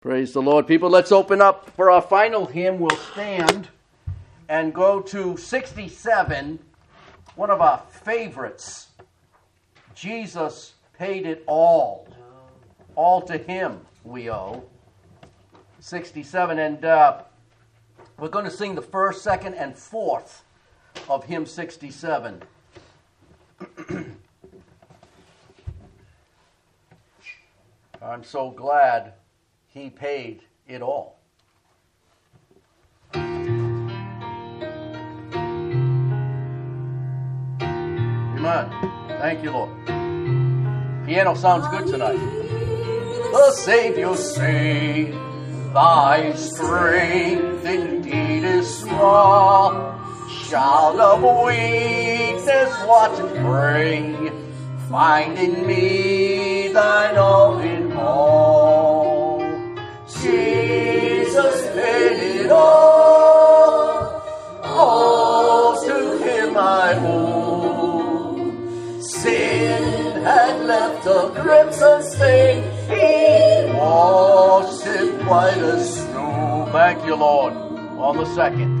Praise the Lord, people. Let's open up for our final hymn. We'll stand and go to 67, one of our favorites. Jesus paid it all. All to him we owe. 67, and we're going to sing the first, second, and fourth of hymn 67. I'm so glad he paid it all. Amen. Thank you, Lord. Piano sounds good tonight. The Savior saved, thy strength indeed is small. Child of weakness, watch and pray. Find in me thine all in all. Jesus paid it all to him I owe. Sin had left a crimson stain, he washed it white as snow. Thank you, Lord. On the second.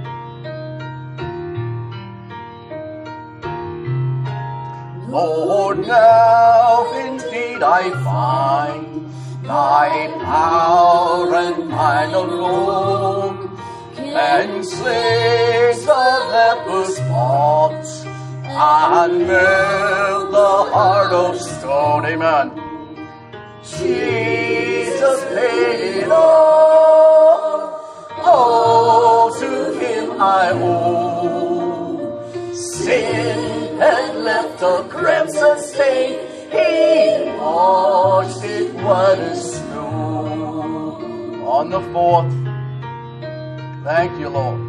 Lord, now indeed I find thy power and mine alone can slay the leper's thoughts and melt the heart of stone. Amen. Jesus paid it all to him I owe. Sin had left a crimson stain, he washed it white as snow. On the fourth, thank you, Lord.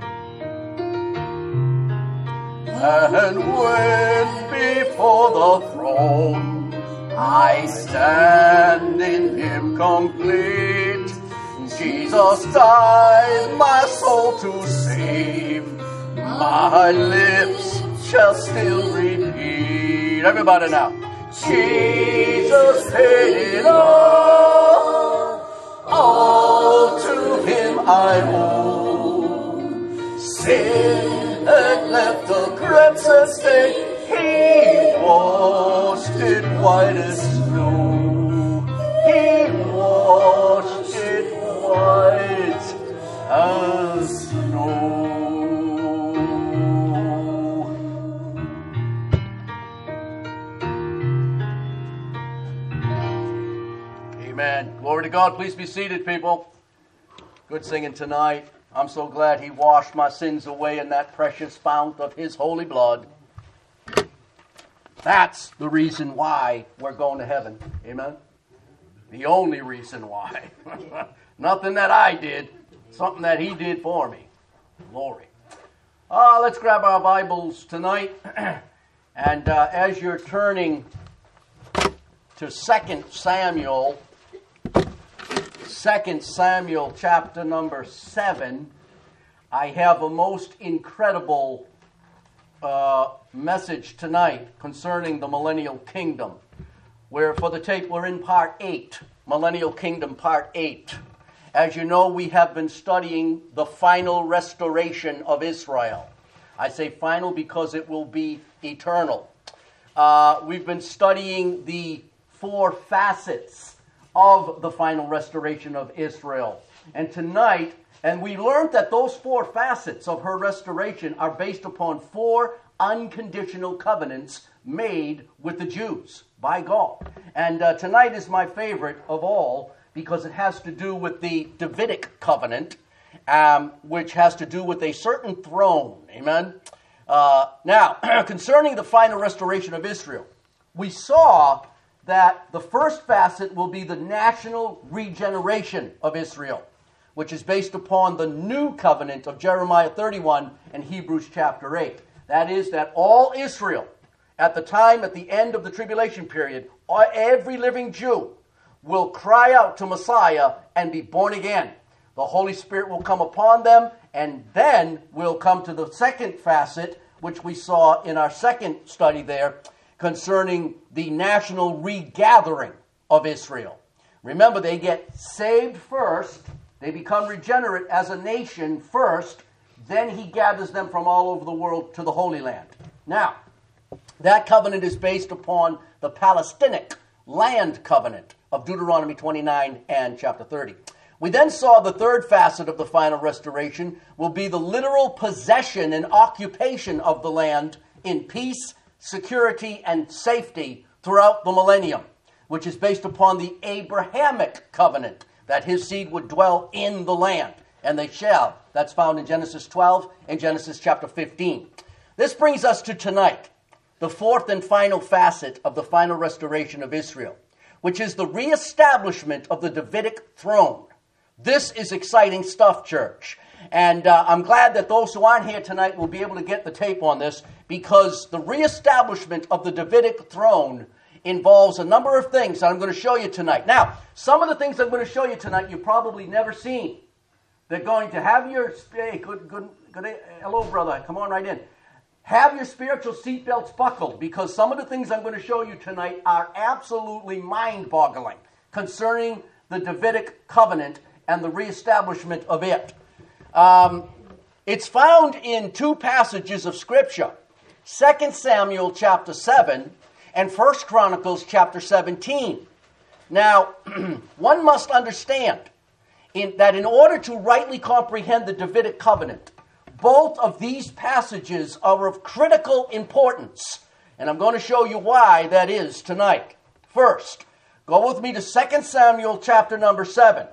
And when before the throne I stand in him complete, Jesus died my soul to save, my lips shall still repeat. Everybody now. Jesus paid it all to him I owe. Sin had left a crimson stain, he washed it white as snow. He washed it white as snow. Amen. Glory to God. Please be seated, people. Good singing tonight. I'm so glad he washed my sins away in that precious fount of his holy blood. That's the reason why we're going to heaven. Amen. The only reason why. Nothing that I did. Something that he did for me. Glory. Let's grab our Bibles tonight. And as you're turning to 2 Samuel chapter number 7, I have a most incredible message tonight concerning the millennial kingdom. Where for the tape, we're in part 8, Millennial Kingdom part 8. As you know, we have been studying the final restoration of Israel. I say final because it will be eternal. We've been studying the 4 facets of the final restoration of Israel. And tonight, and we learned that those 4 facets of her restoration are based upon 4 unconditional covenants made with the Jews by God. And tonight is my favorite of all because it has to do with the Davidic covenant, which has to do with a certain throne. Amen? Now, concerning the final restoration of Israel, we saw that the first facet will be the national regeneration of Israel, which is based upon the new covenant of Jeremiah 31 and Hebrews chapter 8. That is, that all Israel, at the end of the tribulation period, every living Jew will cry out to Messiah and be born again. The Holy Spirit will come upon them, and then we'll come to the second facet, which we saw in our second study there, concerning the national regathering of Israel. Remember, they get saved first. They become regenerate as a nation first. Then he gathers them from all over the world to the Holy Land. Now, that covenant is based upon the Palestinic land covenant of Deuteronomy 29 and chapter 30. We then saw the third facet of the final restoration will be the literal possession and occupation of the land in peace, security, and safety throughout the millennium, which is based upon the Abrahamic covenant that his seed would dwell in the land, and they shall. That's found in Genesis 12 and Genesis chapter 15. This brings us to tonight, the fourth and final facet of the final restoration of Israel, which is the reestablishment of the Davidic throne. This is exciting stuff, church. And I'm glad that those who aren't here tonight will be able to get the tape on this, because the reestablishment of the Davidic throne involves a number of things that I'm going to show you tonight. Now, some of the things I'm going to show you tonight you've probably never seen. They're going to have your... Hey, hello, brother. Come on right in. Have your spiritual seatbelts buckled, because some of the things I'm going to show you tonight are absolutely mind-boggling concerning the Davidic covenant and the reestablishment of it. It's found in two passages of Scripture, 2 Samuel chapter 7 and 1 Chronicles chapter 17. Now, one must understand that in order to rightly comprehend the Davidic covenant, both of these passages are of critical importance, and I'm going to show you why that is tonight. First, go with me to 2 Samuel chapter number 7.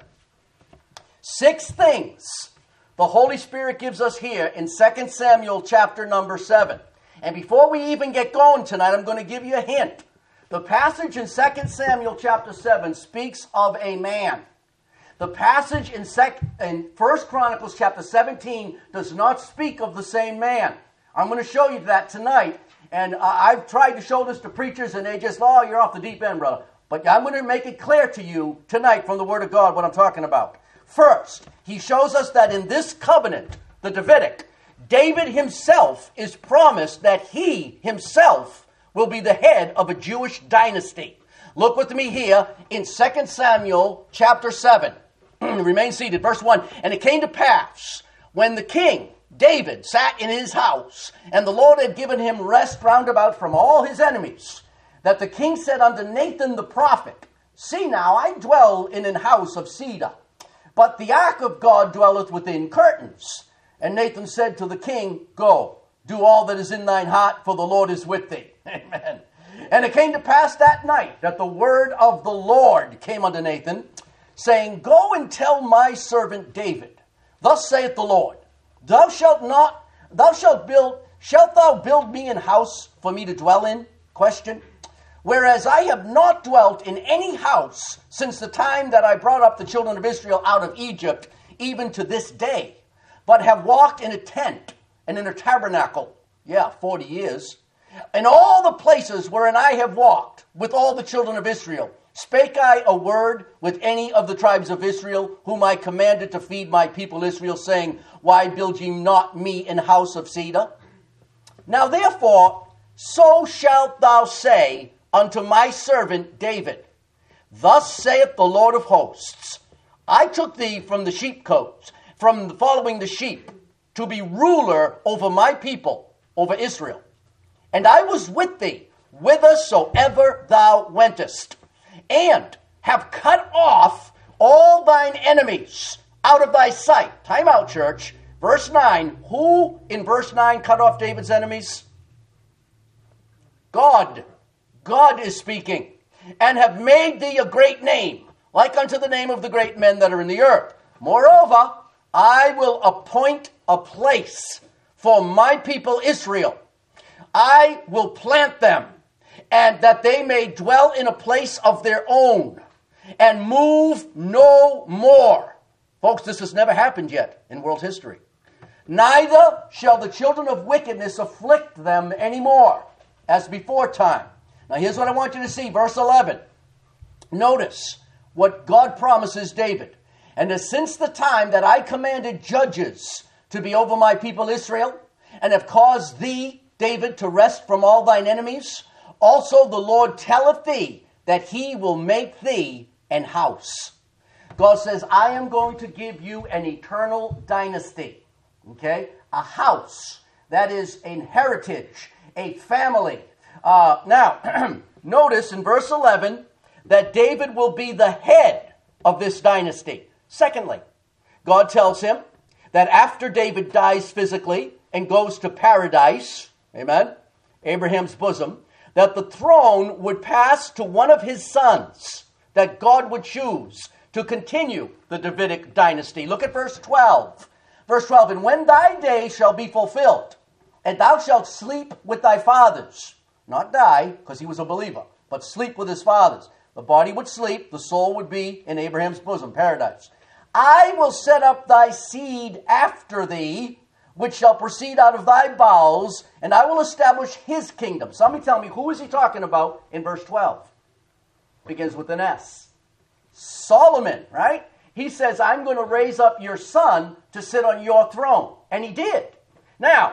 6 things the Holy Spirit gives us here in 2 Samuel chapter number 7. And before we even get going tonight, I'm going to give you a hint. The passage in 2 Samuel chapter 7 speaks of a man. The passage in 1 Chronicles chapter 17 does not speak of the same man. I'm going to show you that tonight. And I've tried to show this to preachers, and they just, oh, you're off the deep end, brother. But I'm going to make it clear to you tonight from the Word of God what I'm talking about. First, he shows us that in this covenant, the Davidic, David himself is promised that he himself will be the head of a Jewish dynasty. Look with me here in 2 Samuel chapter 7. Remain seated. Verse 1. And it came to pass, when the king, David, sat in his house, and the Lord had given him rest round about from all his enemies, that the king said unto Nathan the prophet, See now, I dwell in an house of cedar, but the ark of God dwelleth within curtains. And Nathan said to the king, Go, do all that is in thine heart, for the Lord is with thee. Amen. And it came to pass that night that the word of the Lord came unto Nathan, saying, Go and tell my servant David, Thus saith the Lord, shalt thou build me an house for me to dwell in? Question. Whereas I have not dwelt in any house since the time that I brought up the children of Israel out of Egypt, even to this day, but have walked in a tent and in a tabernacle, 40 years. In all the places wherein I have walked with all the children of Israel, spake I a word with any of the tribes of Israel, whom I commanded to feed my people Israel, saying, Why build ye not me an house of cedar? Now therefore, so shalt thou say unto my servant David, Thus saith the Lord of hosts, I took thee from the sheepcotes, from following the sheep, to be ruler over my people, over Israel. And I was with thee, whithersoever thou wentest, and have cut off all thine enemies out of thy sight. Time out, church. Verse 9. Who in verse 9 cut off David's enemies? God. God is speaking. And have made thee a great name, like unto the name of the great men that are in the earth. Moreover, I will appoint a place for my people Israel. I will plant them, and that they may dwell in a place of their own, and move no more. Folks, this has never happened yet in world history. Neither shall the children of wickedness afflict them anymore, as before time. Now here's what I want you to see, verse 11. Notice what God promises David. And as since the time that I commanded judges to be over my people Israel, and have caused thee, David, to rest from all thine enemies, also the Lord telleth thee that he will make thee and house. God says, I am going to give you an eternal dynasty. Okay? A house. That is a heritage, a family. Now, notice in verse 11 that David will be the head of this dynasty. Secondly, God tells him that after David dies physically and goes to paradise, amen, Abraham's bosom, that the throne would pass to one of his sons that God would choose to continue the Davidic dynasty. Look at verse 12. Verse 12, and when thy day shall be fulfilled, and thou shalt sleep with thy fathers, not die, because he was a believer, but sleep with his fathers. The body would sleep, the soul would be in Abraham's bosom, paradise. I will set up thy seed after thee, which shall proceed out of thy bowels, and I will establish his kingdom. Somebody tell me, who is he talking about in verse 12? Begins with an S. Solomon, right? He says, I'm going to raise up your son to sit on your throne. And he did. Now,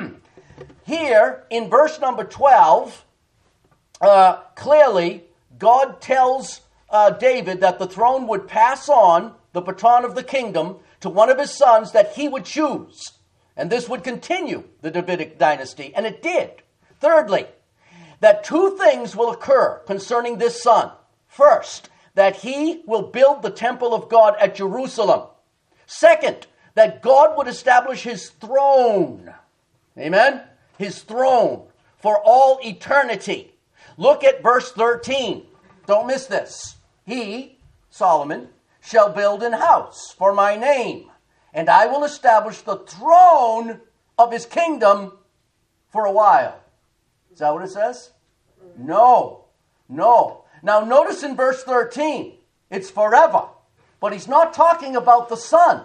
here in verse number 12, clearly God tells David that the throne would pass on the baton of the kingdom to one of his sons that he would choose. And this would continue the Davidic dynasty. And it did. Thirdly, that two things will occur concerning this son. First, that he will build the temple of God at Jerusalem. Second, that God would establish his throne. Amen? His throne for all eternity. Look at verse 13. Don't miss this. He, Solomon, shall build an house for my name, and I will establish the throne of his kingdom for a while. Is that what it says? No. Now notice in verse 13, it's forever. But he's not talking about the son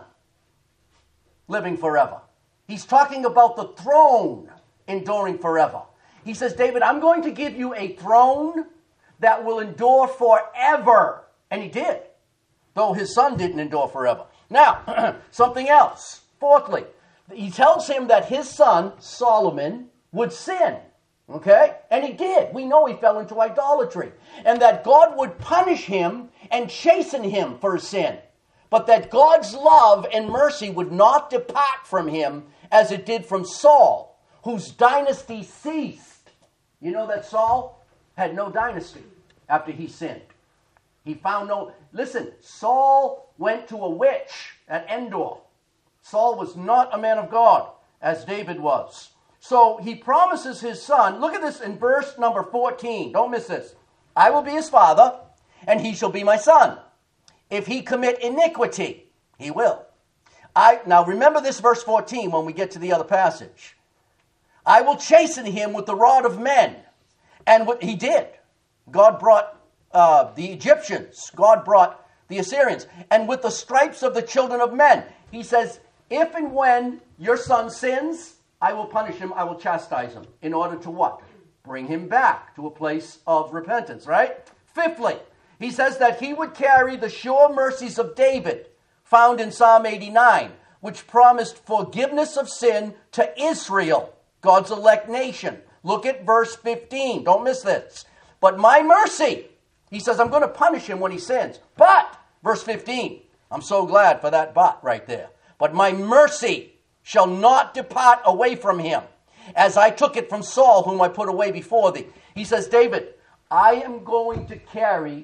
living forever. He's talking about the throne enduring forever. He says, David, I'm going to give you a throne that will endure forever. And he did, though his son didn't endure forever. Now, something else. Fourthly, he tells him that his son, Solomon, would sin. Okay? And he did. We know he fell into idolatry. And that God would punish him and chasten him for his sin. But that God's love and mercy would not depart from him as it did from Saul, whose dynasty ceased. You know that Saul had no dynasty after he sinned. He found no... Listen, Saul went to a witch at Endor. Saul was not a man of God, as David was. So he promises his son, look at this in verse number 14. Don't miss this. I will be his father, and he shall be my son. If he commit iniquity, he will. Now remember this verse 14 when we get to the other passage. I will chasten him with the rod of men. And what he did. God brought the Egyptians. God brought the Assyrians. And with the stripes of the children of men. He says, if and when your son sins, I will punish him, I will chastise him. In order to what? Bring him back to a place of repentance, right? Fifthly, he says that he would carry the sure mercies of David, found in Psalm 89, which promised forgiveness of sin to Israel, God's elect nation. Look at verse 15. Don't miss this. But my mercy, he says, I'm going to punish him when he sins. But, verse 15, I'm so glad for that but right there. But my mercy shall not depart away from him, as I took it from Saul, whom I put away before thee. He says, David, I am going to carry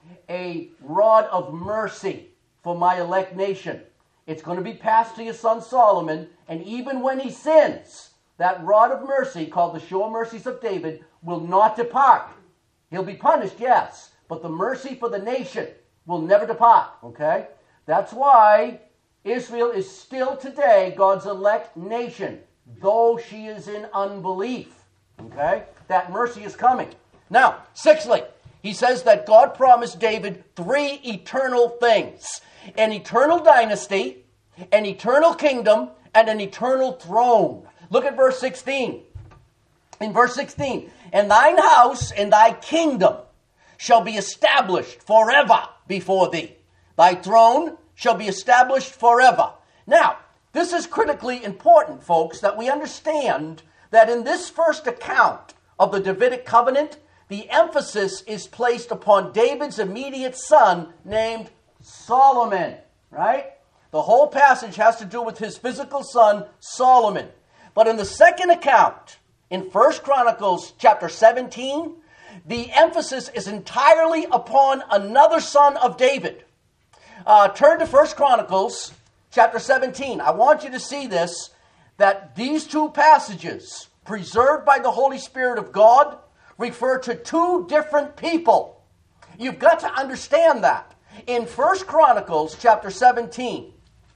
a rod of mercy for my elect nation. It's going to be passed to your son Solomon, and even when he sins, that rod of mercy, called the sure mercies of David, will not depart. He'll be punished, yes, but the mercy for the nation will never depart, okay? That's why Israel is still today God's elect nation, though she is in unbelief. Okay? That mercy is coming. Now, sixthly, he says that God promised David three eternal things. An eternal dynasty, an eternal kingdom, and an eternal throne. Look at verse 16. In verse 16, and thine house and thy kingdom shall be established forever before thee. Thy throne shall be established forever. Now, this is critically important, folks, that we understand that in this first account of the Davidic covenant, the emphasis is placed upon David's immediate son named Solomon, right? The whole passage has to do with his physical son, Solomon. But in the second account, in 1 Chronicles chapter 17, the emphasis is entirely upon another son of David. Turn to 1 Chronicles chapter 17. I want you to see this, that these two passages, preserved by the Holy Spirit of God, refer to two different people. You've got to understand that. In 1 Chronicles chapter 17,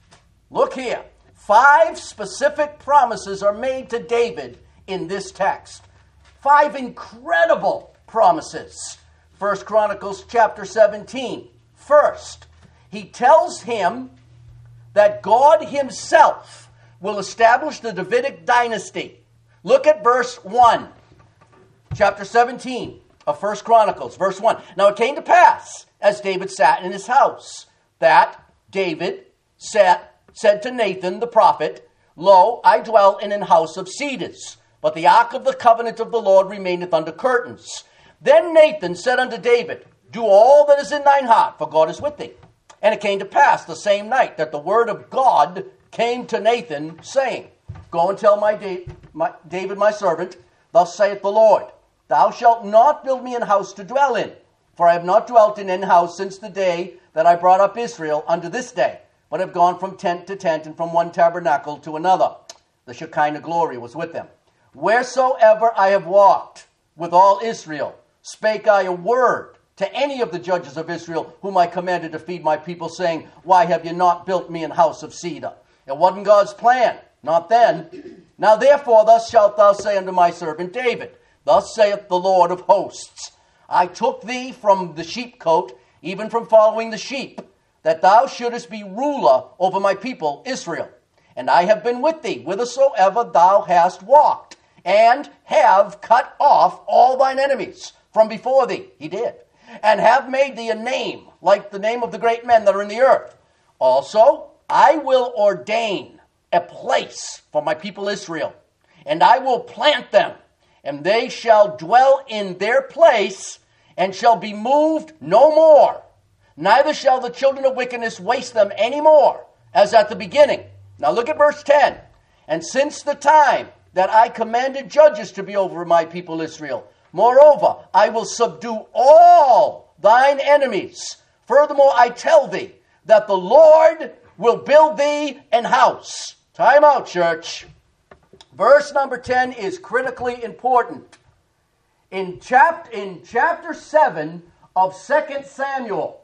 look here. 5 specific promises are made to David in this text. 5 incredible promises. 1 Chronicles chapter 17. First, he tells him that God himself will establish the Davidic dynasty. Look at verse 1. Chapter 17 of 1 Chronicles, verse 1. Now it came to pass, as David sat in his house, that David said to Nathan the prophet, Lo, I dwell in an house of cedars, but the ark of the covenant of the Lord remaineth under curtains. Then Nathan said unto David, Do all that is in thine heart, for God is with thee. And it came to pass the same night that the word of God came to Nathan, saying, Go and tell David my servant, Thus saith the Lord, Thou shalt not build me an house to dwell in, for I have not dwelt in an house since the day that I brought up Israel unto this day, but have gone from tent to tent, and from one tabernacle to another. The Shekinah glory was with them. Wheresoever I have walked with all Israel, spake I a word to any of the judges of Israel, whom I commanded to feed my people, saying, Why have you not built me an house of cedar? It wasn't God's plan, not then. Now therefore thus shalt thou say unto my servant David, Thus saith the Lord of hosts, I took thee from the sheepcote, even from following the sheep, that thou shouldest be ruler over my people Israel. And I have been with thee whithersoever thou hast walked, and have cut off all thine enemies from before thee. He did. And have made thee a name, like the name of the great men that are in the earth. Also, I will ordain a place for my people Israel, and I will plant them, and they shall dwell in their place, and shall be moved no more. Neither shall the children of wickedness waste them any more, as at the beginning. Now look at verse 10. And since the time that I commanded judges to be over my people Israel, moreover, I will subdue all thine enemies. Furthermore, I tell thee that the Lord will build thee an house. Time out, church. Verse number 10 is critically important. In chapter 7 of 2 Samuel,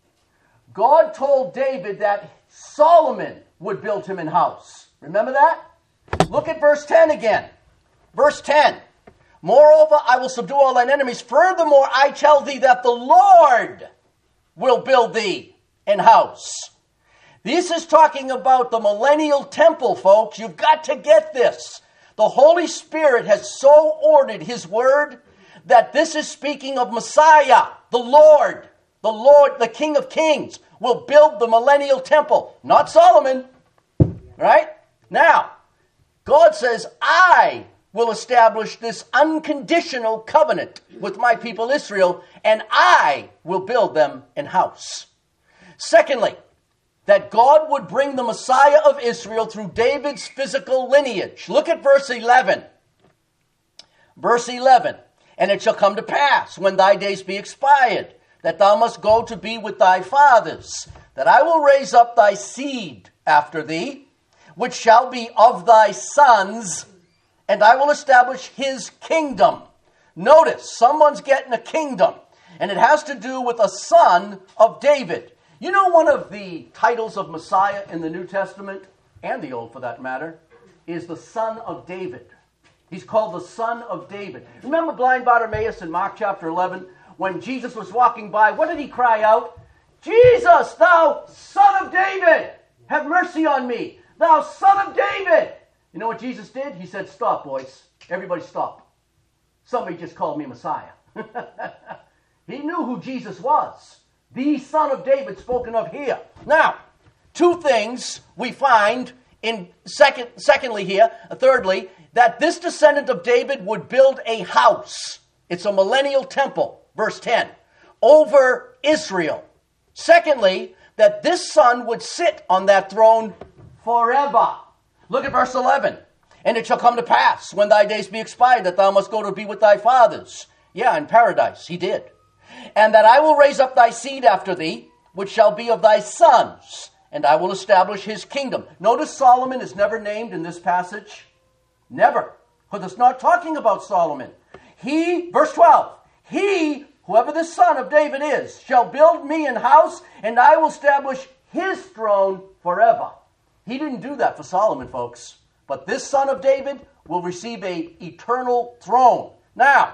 God told David that Solomon would build him an house. Remember that? Look at verse 10 again. Verse 10. Moreover, I will subdue all thine enemies. Furthermore, I tell thee that the Lord will build thee an house. This is talking about the millennial temple, folks. You've got to get this. The Holy Spirit has so ordered his word that this is speaking of Messiah, the Lord, the King of Kings, will build the millennial temple, not Solomon. Right? Now, God says, I will establish this unconditional covenant with my people Israel, and I will build them an house. Secondly, that God would bring the Messiah of Israel through David's physical lineage. Look at verse 11. Verse 11. And it shall come to pass, when thy days be expired, that thou must go to be with thy fathers, that I will raise up thy seed after thee, which shall be of thy sons, and I will establish his kingdom. Notice, someone's getting a kingdom, and it has to do with a son of David. You know, one of the titles of Messiah in the New Testament, and the Old for that matter, is the Son of David. He's called the Son of David. Remember blind Bartimaeus in Mark chapter 11? When Jesus was walking by, what did he cry out? Jesus, thou Son of David, have mercy on me. Thou Son of David. You know what Jesus did? He said, stop, boys. Everybody stop. Somebody just called me Messiah. He knew who Jesus was. The Son of David spoken of here. Now, two things we find in thirdly, that this descendant of David would build a house. It's a millennial temple, verse 10, over Israel. Secondly, that this son would sit on that throne forever. Look at verse 11. And it shall come to pass, when thy days be expired, that thou must go to be with thy fathers. Yeah, in paradise, he did. And that I will raise up thy seed after thee, which shall be of thy sons, and I will establish his kingdom. Notice Solomon is never named in this passage. Never. Because it's not talking about Solomon. He, verse 12, he, whoever the son of David is, shall build me an house, and I will establish his throne forever. He didn't do that for Solomon, folks. But this son of David will receive an eternal throne. Now,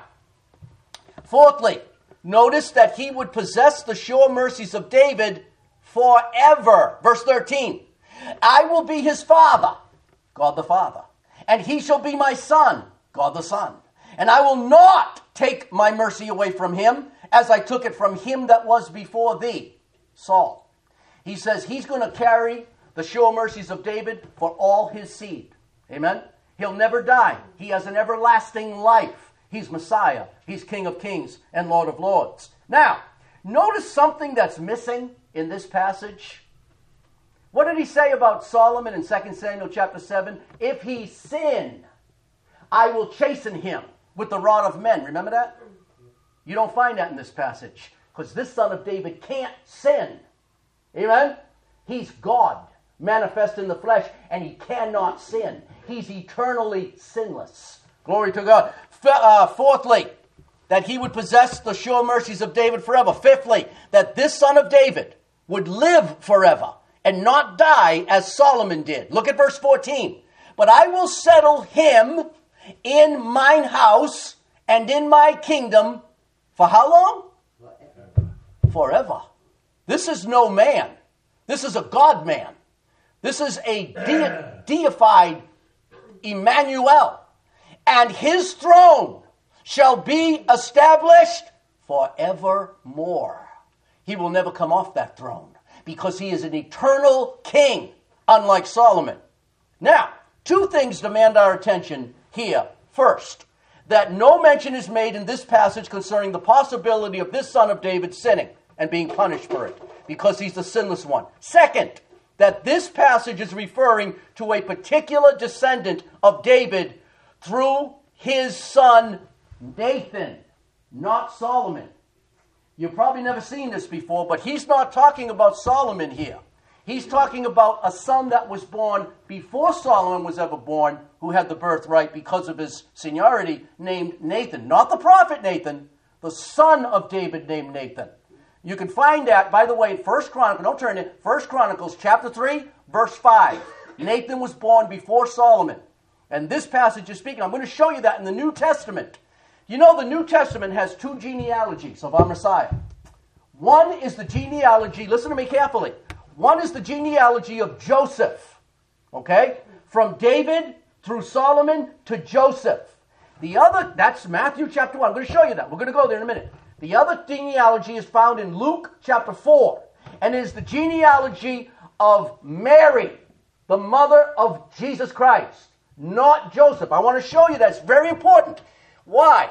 fourthly, notice that he would possess the sure mercies of David forever. Verse 13, I will be his father, God the Father, and he shall be my son, God the Son. And I will not take my mercy away from him, as I took it from him that was before thee, Saul. He says he's going to carry the sure mercies of David for all his seed. Amen? He'll never die. He has an everlasting life. He's Messiah. He's King of Kings and Lord of Lords. Now, notice something that's missing in this passage. What did he say about Solomon in 2 Samuel chapter 7? If he sin, I will chasten him with the rod of men. Remember that? You don't find that in this passage, because this son of David can't sin. Amen? He's God, manifest in the flesh, and he cannot sin. He's eternally sinless. Glory to God. Fourthly, that he would possess the sure mercies of David forever. Fifthly, that this son of David would live forever and not die as Solomon did. Look at verse 14. But I will settle him in mine house and in my kingdom for how long? Forever. This is no man. This is a God man. This is a deified Emmanuel. And his throne shall be established forevermore. He will never come off that throne because he is an eternal king, unlike Solomon. Now, two things demand our attention here. First, that no mention is made in this passage concerning the possibility of this son of David sinning and being punished for it, because he's the sinless one. Second, that this passage is referring to a particular descendant of David through his son Nathan, not Solomon. You've probably never seen this before, but he's not talking about Solomon here. He's talking about a son that was born before Solomon was ever born, who had the birthright because of his seniority, named Nathan. Not the prophet Nathan, the son of David named Nathan. You can find that, by the way, in 1 Chronicles, don't turn it, 1 Chronicles chapter 3, verse 5. Nathan was born before Solomon. And this passage is speaking. I'm going to show you that in the New Testament. You know, the New Testament has two genealogies of our Messiah. One is the genealogy, listen to me carefully. One is the genealogy of Joseph, okay? From David through Solomon to Joseph. The other, that's Matthew chapter 1. I'm going to show you that. We're going to go there in a minute. The other genealogy is found in Luke chapter 4. And is the genealogy of Mary, the mother of Jesus Christ, not Joseph. I want to show you that's very important. Why?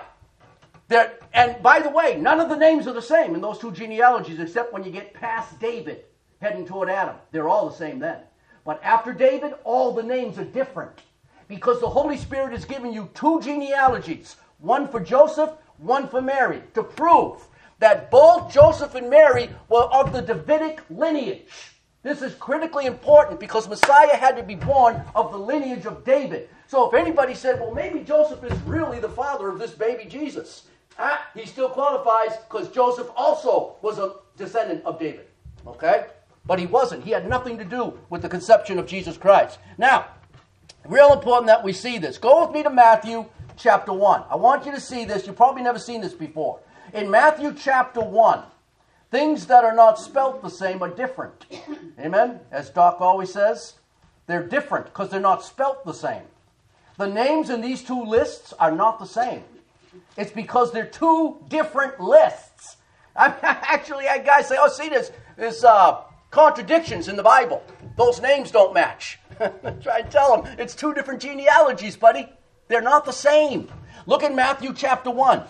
And by the way, none of the names are the same in those two genealogies except when you get past David, heading toward Adam. They're all the same then. But after David, all the names are different. Because the Holy Spirit has given you two genealogies. One for Joseph, one for Mary. To prove that both Joseph and Mary were of the Davidic lineage. This is critically important because Messiah had to be born of the lineage of David. So if anybody said, well, maybe Joseph is really the father of this baby Jesus, he still qualifies because Joseph also was a descendant of David. Okay? But he wasn't. He had nothing to do with the conception of Jesus Christ. Now, real important that we see this. Go with me to Matthew chapter 1. I want you to see this. You've probably never seen this before. In Matthew chapter 1, things that are not spelt the same are different. Amen? As Doc always says, they're different because they're not spelt the same. The names in these two lists are not the same. It's because they're two different lists. Actually, I had guys say, oh, see, there's contradictions in the Bible. Those names don't match. Try and tell them, it's two different genealogies, buddy. They're not the same. Look at Matthew chapter 1.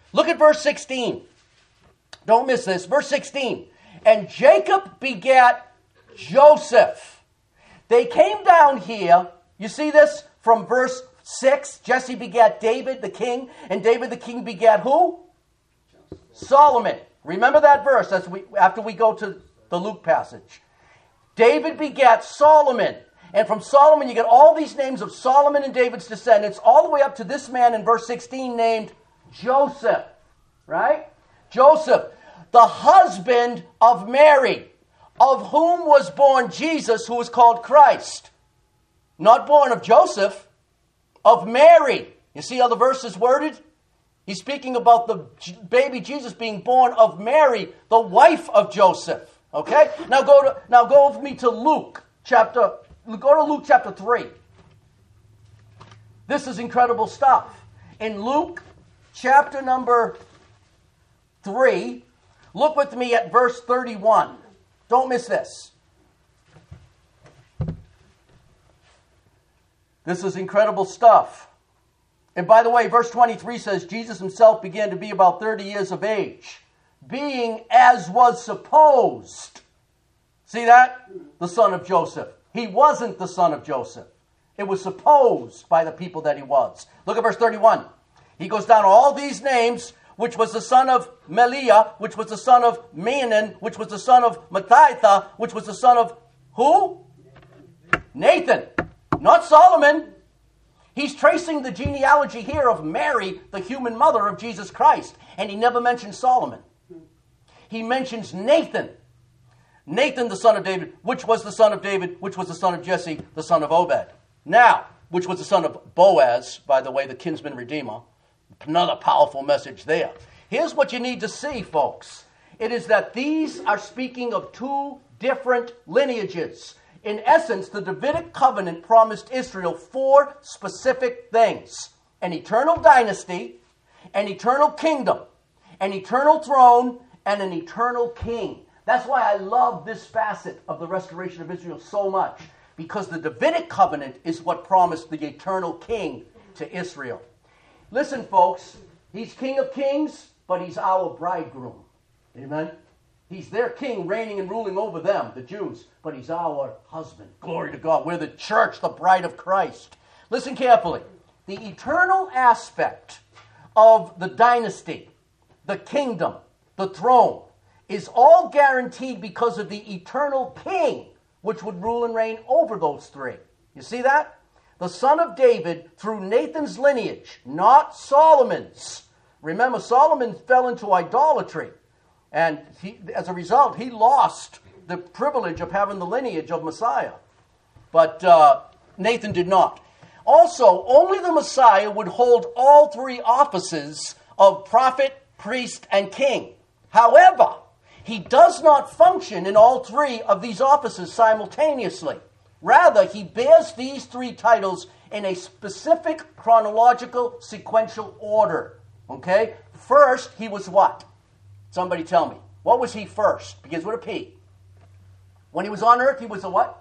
Look at verse 16. Don't miss this. Verse 16. And Jacob begat Joseph. They came down here. You see this from verse 6. Jesse begat David the king. And David the king begat who? Solomon. Remember that verse after we go to the Luke passage. David begat Solomon. And from Solomon you get all these names of Solomon and David's descendants all the way up to this man in verse 16 named Joseph. Right? Joseph, the husband of Mary, of whom was born Jesus, who is called Christ. Not born of Joseph, of Mary. You see how the verse is worded? He's speaking about the baby Jesus being born of Mary, the wife of Joseph. Okay? Now go with me to Luke chapter 3. This is incredible stuff. In Luke chapter number 3, look with me at verse 31. Don't miss this. This is incredible stuff. And by the way, verse 23 says, Jesus himself began to be about 30 years of age, being as was supposed. See that? The son of Joseph. He wasn't the son of Joseph. It was supposed by the people that he was. Look at verse 31. He goes down to all these names, which was the son of Meliah, which was the son of Menon, which was the son of Mattitha, which was the son of who? Nathan. Not Solomon. He's tracing the genealogy here of Mary, the human mother of Jesus Christ. And he never mentions Solomon. He mentions Nathan. Nathan, the son of David, which was the son of David, which was the son of Jesse, the son of Obed. Now, which was the son of Boaz, by the way, the kinsman redeemer. Another powerful message there. Here's what you need to see, folks. It is that these are speaking of two different lineages. In essence, the Davidic covenant promised Israel 4 specific things: an eternal dynasty, an eternal kingdom, an eternal throne, and an eternal king. That's why I love this facet of the restoration of Israel so much, because the Davidic covenant is what promised the eternal king to Israel. Listen, folks, he's King of Kings, but he's our bridegroom. Amen? He's their king, reigning and ruling over them, the Jews, but he's our husband. Glory to God. We're the church, the bride of Christ. Listen carefully. The eternal aspect of the dynasty, the kingdom, the throne, is all guaranteed because of the eternal king, which would rule and reign over those 3. You see that? The son of David through Nathan's lineage, not Solomon's. Remember, Solomon fell into idolatry. And as a result, he lost the privilege of having the lineage of Messiah. But Nathan did not. Also, only the Messiah would hold all 3 offices of prophet, priest, and king. However, he does not function in all 3 of these offices simultaneously. Rather, he bears these 3 titles in a specific chronological sequential order. Okay? First, he was what? Somebody tell me. What was he first? Begins with a P. When he was on earth, he was a what?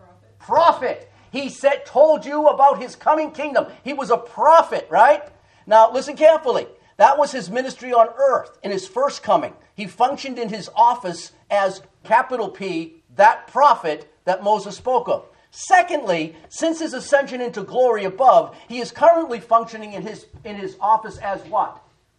Prophet. He told you about his coming kingdom. He was a prophet, right? Now, listen carefully. That was his ministry on earth in his first coming. He functioned in his office as capital P, that prophet that Moses spoke of. Secondly, since his ascension into glory above, he is currently functioning in his office as what?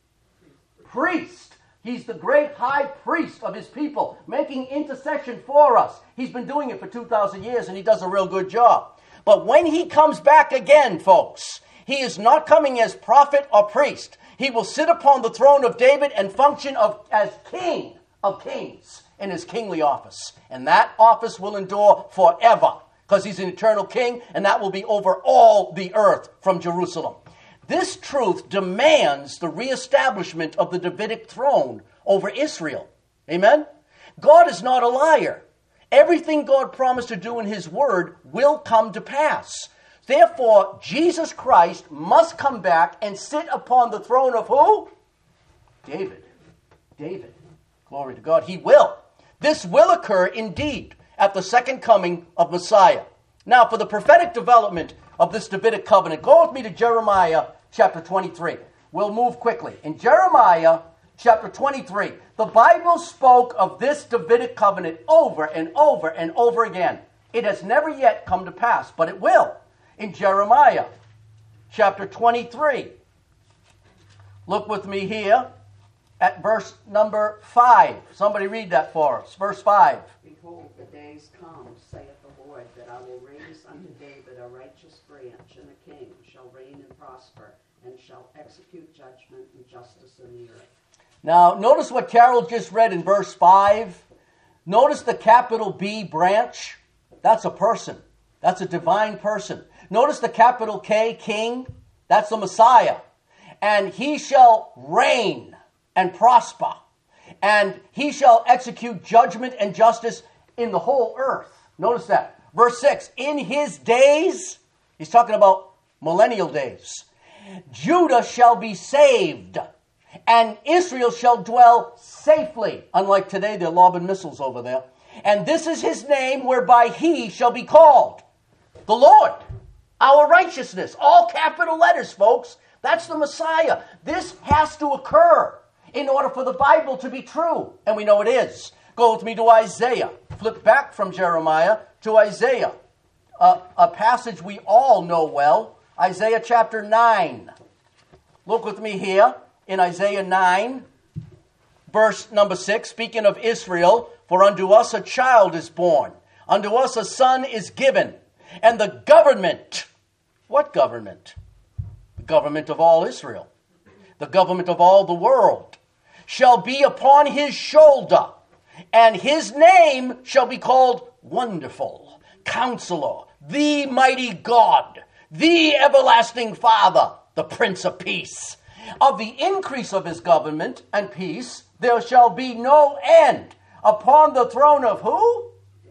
Priest. He's the great high priest of his people, making intercession for us. He's been doing it for 2,000 years, and he does a real good job. But when he comes back again, folks, he is not coming as prophet or priest. He will sit upon the throne of David and function as King of Kings in his kingly office. And that office will endure forever, because he's an eternal king, and that will be over all the earth from Jerusalem. This truth demands the reestablishment of the Davidic throne over Israel. Amen? God is not a liar. Everything God promised to do in his word will come to pass. Therefore, Jesus Christ must come back and sit upon the throne of who? David. David. Glory to God. He will. This will occur indeed at the second coming of Messiah. Now, for the prophetic development of this Davidic covenant, go with me to Jeremiah chapter 23. We'll move quickly. In Jeremiah chapter 23, the Bible spoke of this Davidic covenant over and over and over again. It has never yet come to pass, but it will. In Jeremiah chapter 23, look with me here at verse number 5. Somebody read that for us. Verse 5. Behold, the days come, saith the Lord, that I will raise unto David a righteous branch, and a king shall reign and prosper, and shall execute judgment and justice in the earth. Now, notice what Carol just read in verse 5. Notice the capital B, branch. That's a person. That's a divine person. Notice the capital K, king. That's the Messiah. And he shall reign and prosper. And he shall execute judgment and justice in the whole earth. Notice that. Verse 6. In his days, he's talking about millennial days, Judah shall be saved, and Israel shall dwell safely. Unlike today, they're lobbing missiles over there. And this is his name whereby he shall be called. The Lord, our righteousness. All capital letters, folks. That's the Messiah. This has to occur in order for the Bible to be true. And we know it is. Go with me to Isaiah. Flip back from Jeremiah to Isaiah. A passage we all know well. Isaiah chapter 9. Look with me here in Isaiah 9, verse number 6. Speaking of Israel, for unto us a child is born, unto us a son is given, and the government. What government? The government of all Israel. The government of all the world shall be upon his shoulder, and his name shall be called Wonderful, Counselor, the Mighty God, the Everlasting Father, the Prince of Peace. Of the increase of his government and peace there shall be no end upon the throne of who?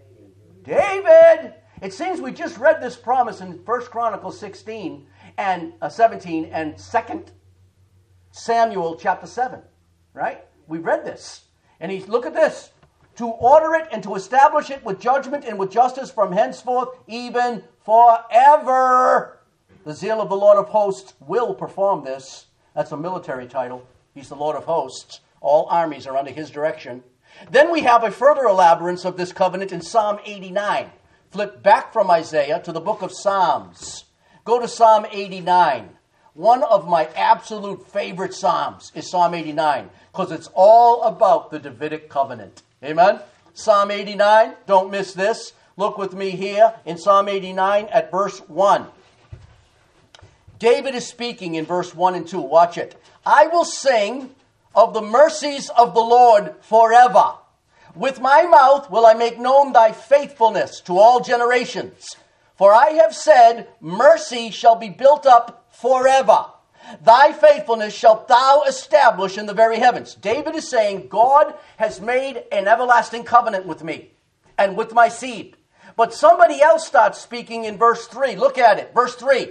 David. It seems we just read this promise in 1 Chronicles 16 and 17 and 2 Samuel chapter 7. Right? We read this. And look at this. To order it and to establish it with judgment and with justice from henceforth, even forever. The zeal of the Lord of hosts will perform this. That's a military title. He's the Lord of hosts. All armies are under his direction. Then we have a further elaborance of this covenant in Psalm 89. Flip back from Isaiah to the book of Psalms. Go to Psalm 89. One of my absolute favorite Psalms is Psalm 89 because it's all about the Davidic covenant. Amen? Psalm 89, don't miss this. Look with me here in Psalm 89 at verse 1. David is speaking in verse 1 and 2. Watch it. I will sing of the mercies of the Lord forever. With my mouth will I make known thy faithfulness to all generations. For I have said, mercy shall be built up forever. Thy faithfulness shalt thou establish in the very heavens. David is saying, God has made an everlasting covenant with me and with my seed. But somebody else starts speaking in verse 3. Look at it. Verse 3.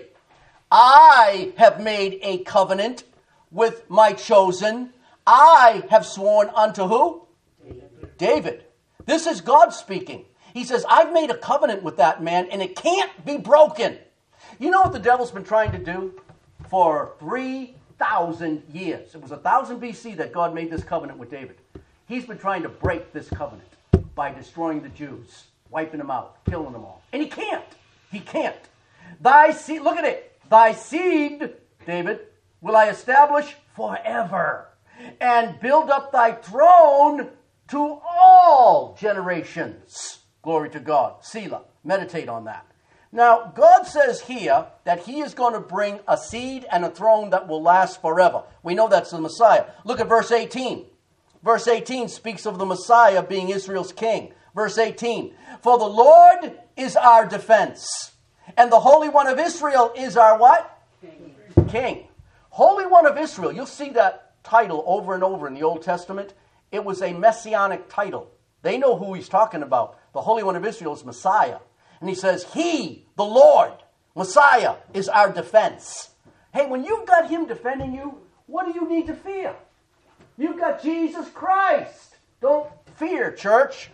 I have made a covenant with my chosen. I have sworn unto who? David. This is God speaking. He says, I've made a covenant with that man, and it can't be broken. You know what the devil's been trying to do? For 3,000 years. It was 1000 BC that God made this covenant with David. He's been trying to break this covenant by destroying the Jews, wiping them out, killing them all. And he can't. He can't. Thy seed, look at it. Thy seed, David, will I establish forever, and build up thy throne to all generations. Glory to God. Selah. Meditate on that. Now, God says here that he is going to bring a seed and a throne that will last forever. We know that's the Messiah. Look at verse 18. Verse 18 speaks of the Messiah being Israel's king. Verse 18. For the Lord is our defense, and the Holy One of Israel is our what? King. Holy One of Israel. You'll see that title over and over in the Old Testament. It was a messianic title. They know who he's talking about. The Holy One of Israel is Messiah. And he says, he, the Lord, Messiah, is our defense. Hey, when you've got him defending you, what do you need to fear? You've got Jesus Christ. Don't fear, church.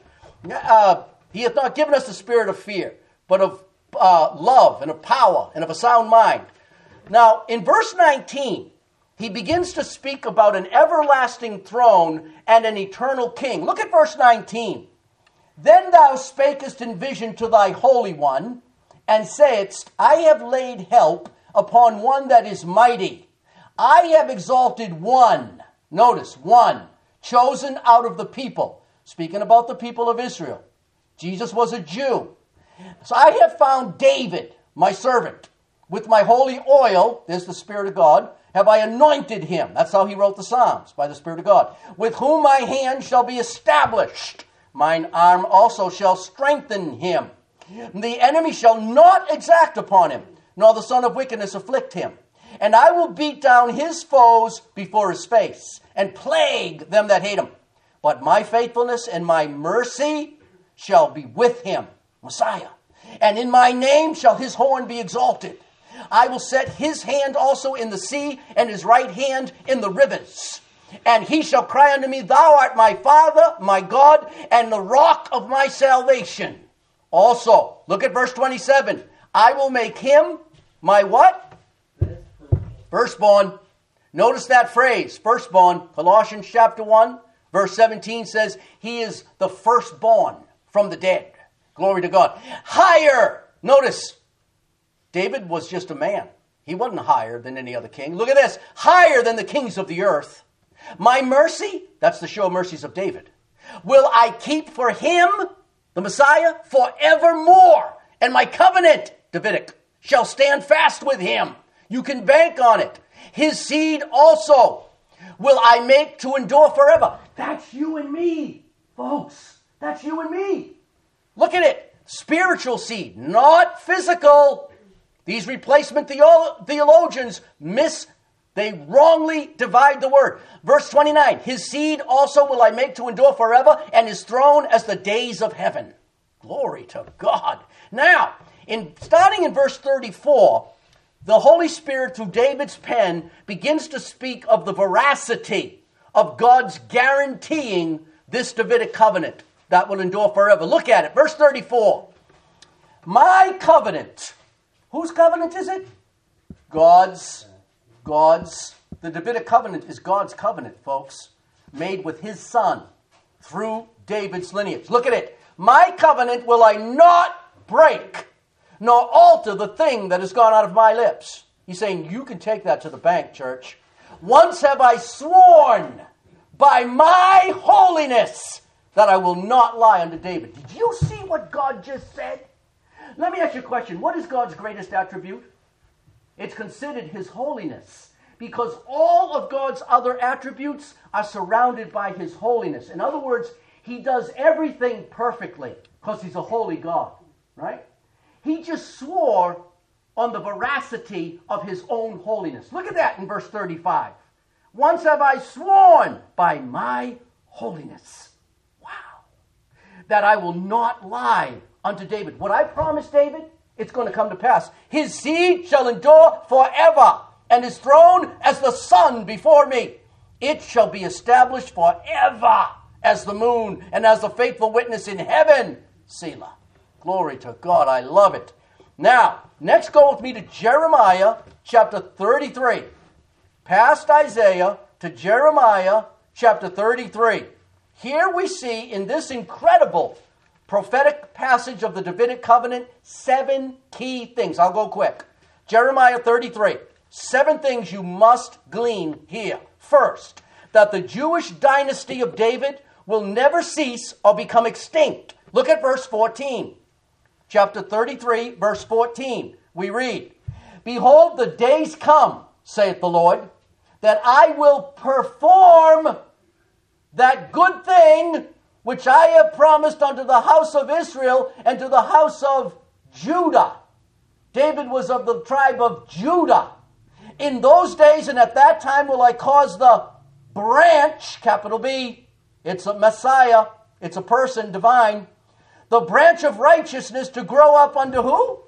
He hath not given us the spirit of fear, but of love and of power and of a sound mind. Now, in verse 19, he begins to speak about an everlasting throne and an eternal king. Look at verse 19. Then thou spakest in vision to thy Holy One, and saidst, I have laid help upon one that is mighty. I have exalted one, notice, one, chosen out of the people. Speaking about the people of Israel. Jesus was a Jew. So I have found David, my servant, with my holy oil, there's the Spirit of God, have I anointed him. That's how he wrote the Psalms, by the Spirit of God. With whom my hand shall be established. Mine arm also shall strengthen him. The enemy shall not exact upon him, nor the son of wickedness afflict him. And I will beat down his foes before his face, and plague them that hate him. But my faithfulness and my mercy shall be with him, Messiah. And in my name shall his horn be exalted. I will set his hand also in the sea, and his right hand in the rivers. And he shall cry unto me, Thou art my Father, my God, and the rock of my salvation. Also, look at verse 27. I will make him my what? Firstborn. Notice that phrase, firstborn. Colossians chapter 1, verse 17 says, he is the firstborn from the dead. Glory to God. Higher. Notice, David was just a man. He wasn't higher than any other king. Look at this. Higher than the kings of the earth. My mercy, that's the sure mercies of David, will I keep for him, the Messiah, forevermore. And my covenant, Davidic, shall stand fast with him. You can bank on it. His seed also will I make to endure forever. That's you and me, folks. That's you and me. Look at it. Spiritual seed, not physical. These replacement theologians they wrongly divide the word. Verse 29, his seed also will I make to endure forever, and his throne as the days of heaven. Glory to God. Now, starting in verse 34, the Holy Spirit, through David's pen, begins to speak of the veracity of God's guaranteeing this Davidic covenant that will endure forever. Look at it. Verse 34. My covenant. Whose covenant is it? God's. The Davidic covenant is God's covenant, folks, made with his son through David's lineage. Look at it. My covenant will I not break, nor alter the thing that has gone out of my lips. He's saying, you can take that to the bank, church. Once have I sworn by my holiness that I will not lie unto David. Did you see what God just said? Let me ask you a question. What is God's greatest attribute? It's considered his holiness, because all of God's other attributes are surrounded by his holiness. In other words, he does everything perfectly because he's a holy God, right? He just swore on the veracity of his own holiness. Look at that in verse 35. Once have I sworn by my holiness. Wow. That I will not lie unto David. What I promised David, it's going to come to pass. His seed shall endure forever, and his throne as the sun before me. It shall be established forever as the moon and as the faithful witness in heaven. Selah. Glory to God. I love it. Now, next go with me to Jeremiah chapter 33. Past Isaiah to Jeremiah chapter 33. Here we see in this incredible prophetic passage of the Davidic covenant 7 key things. I'll go quick. Jeremiah 33. 7 things you must glean here. First, that the Jewish dynasty of David will never cease or become extinct. Look at verse 14. Chapter 33, verse 14. We read, Behold, the days come, saith the Lord, that I will perform that good thing which I have promised unto the house of Israel and to the house of Judah. David was of the tribe of Judah. In those days and at that time will I cause the branch, capital B, it's a Messiah, it's a person, divine, the branch of righteousness to grow up unto who?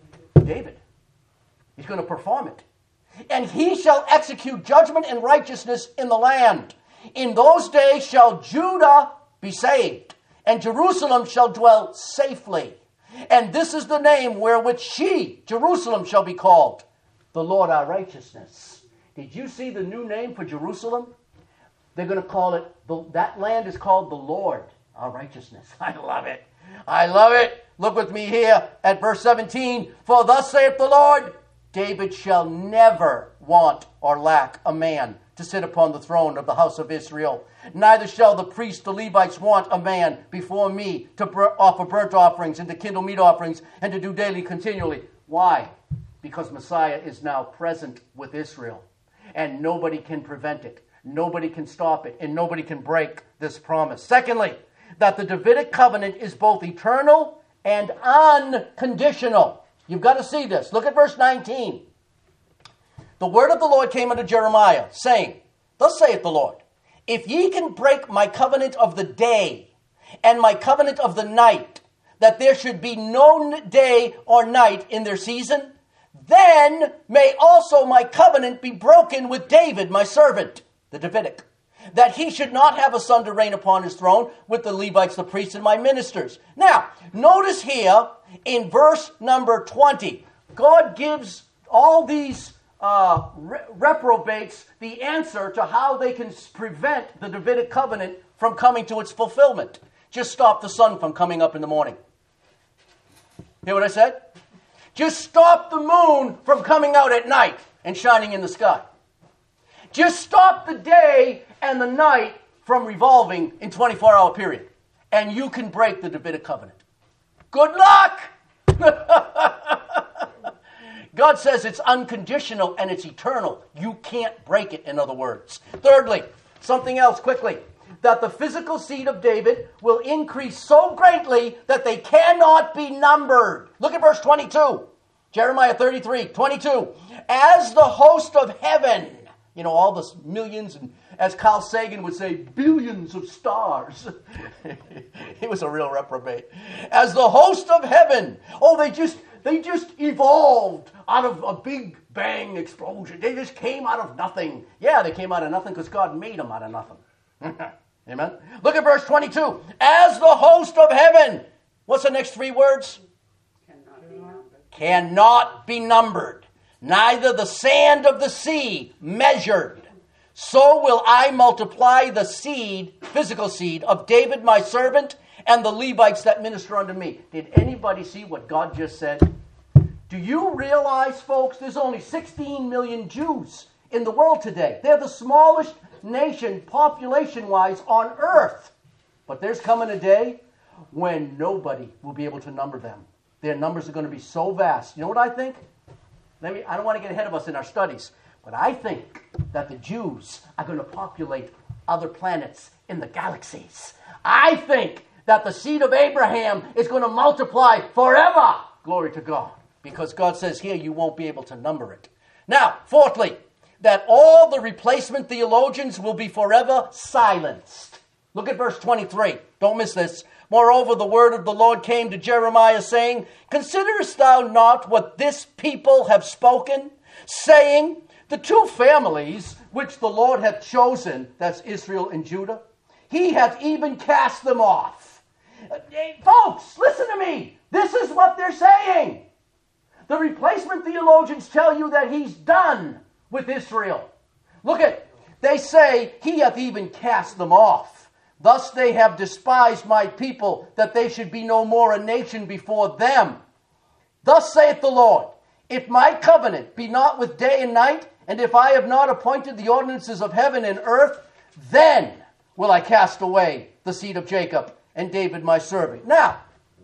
David. He's going to perform it. And he shall execute judgment and righteousness in the land. In those days shall Judah be saved, and Jerusalem shall dwell safely. And this is the name wherewith she, Jerusalem, shall be called, the Lord our righteousness. Did you see the new name for Jerusalem? They're going to call it, that land is called the Lord, our righteousness. I love it. I love it. Look with me here at verse 17. For thus saith the Lord, David shall never want or lack a man to sit upon the throne of the house of Israel. Neither shall the priests, the Levites, want a man before me to offer burnt offerings and to kindle meat offerings and to do daily continually. Why? Because Messiah is now present with Israel. And nobody can prevent it. Nobody can stop it. And nobody can break this promise. Secondly, that the Davidic covenant is both eternal and unconditional. You've got to see this. Look at verse 19. The word of the Lord came unto Jeremiah, saying, Thus saith the Lord, if ye can break my covenant of the day and my covenant of the night, that there should be no day or night in their season, then may also my covenant be broken with David, my servant, the Davidic, that he should not have a son to reign upon his throne with the Levites, the priests, and my ministers. Now, notice here in verse number 20, God gives all these reprobates the answer to how they can prevent the Davidic covenant from coming to its fulfillment. Just stop the sun from coming up in the morning. Hear what I said? Just stop the moon from coming out at night and shining in the sky. Just stop the day and the night from revolving in 24-hour period. And you can break the Davidic covenant. Good luck! God says it's unconditional and it's eternal. You can't break it, in other words. Thirdly, something else quickly. That the physical seed of David will increase so greatly that they cannot be numbered. Look at verse 22. Jeremiah 33:22. As the host of heaven, you know, all the millions, and as Carl Sagan would say, billions of stars. He was a real reprobate. As the host of heaven. Oh, they just evolved out of a big bang explosion. They just came out of nothing. Yeah, they came out of nothing because God made them out of nothing. Amen? Look at verse 22. As the host of heaven. What's the next three words? Cannot be numbered. Cannot be numbered. Neither the sand of the sea measured. So will I multiply the seed, physical seed, of David my servant and the Levites that minister unto me. Did anybody see what God just said? Do you realize, folks, there's only 16 million Jews in the world today. They're the smallest nation, population-wise, on earth. But there's coming a day when nobody will be able to number them. Their numbers are going to be so vast. You know what I think? I don't want to get ahead of us in our studies, but I think that the Jews are going to populate other planets in the galaxies. I think that the seed of Abraham is going to multiply forever. Glory to God. Because God says here you won't be able to number it. Now, fourthly, that all the replacement theologians will be forever silenced. Look at verse 23. Don't miss this. Moreover, the word of the Lord came to Jeremiah, saying, Considerest thou not what this people have spoken, saying, The two families which the Lord hath chosen, that's Israel and Judah, he hath even cast them off. Folks, listen to me. This is what they're saying. The replacement theologians tell you that he's done with Israel. Look at, they say, he hath even cast them off. Thus they have despised my people, that they should be no more a nation before them. Thus saith the Lord, if my covenant be not with day and night, and if I have not appointed the ordinances of heaven and earth, then will I cast away the seed of Jacob and David my servant. Now,